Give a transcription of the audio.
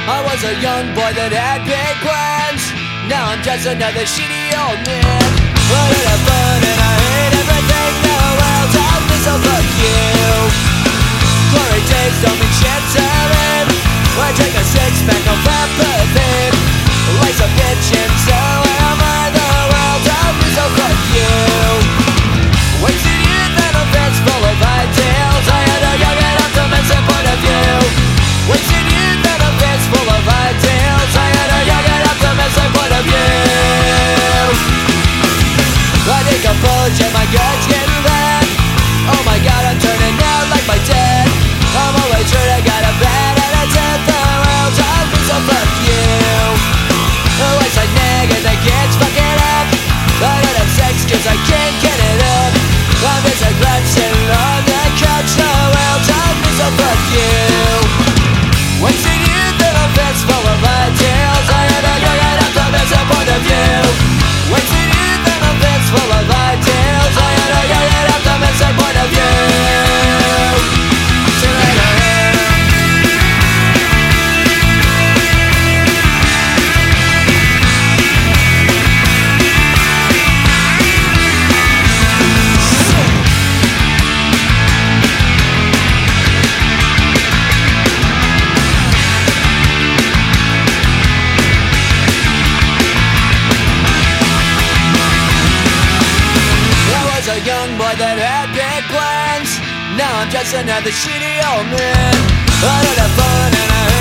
I was a young boy that had big plans. Now I'm just another shitty old man. But I had fun and I hate everything. The world told me so fuck you. Glory days don't mean shit to me. I drink a six-pack of empathy. Life's a bitch and so am I. The world told me so fuck you. Wasted youth and a fence full of ideals. I had a young and optimistic point of view. Wasted youth and a fence full of ideals. I had a young and optimistic point of view. I take a bulge and my gut's getting bad. Oh my god, I'm turning out like my dad. I'm always sure I got a bad attitude. The world told me so fuck you. Always I nag and the kids fuck it up. I don't have sex cause I can't get it up. I'm just a grunt sitting on the couch. The world told me so fuck you. Wasted youth and a fence full of ideals. I had a young and optimistic point of view. Wasted youth and a fence full of ideals. I had a young and optimistic point of view. A young boy that had big plans. Now I'm just another shitty old man. I don't have fun and I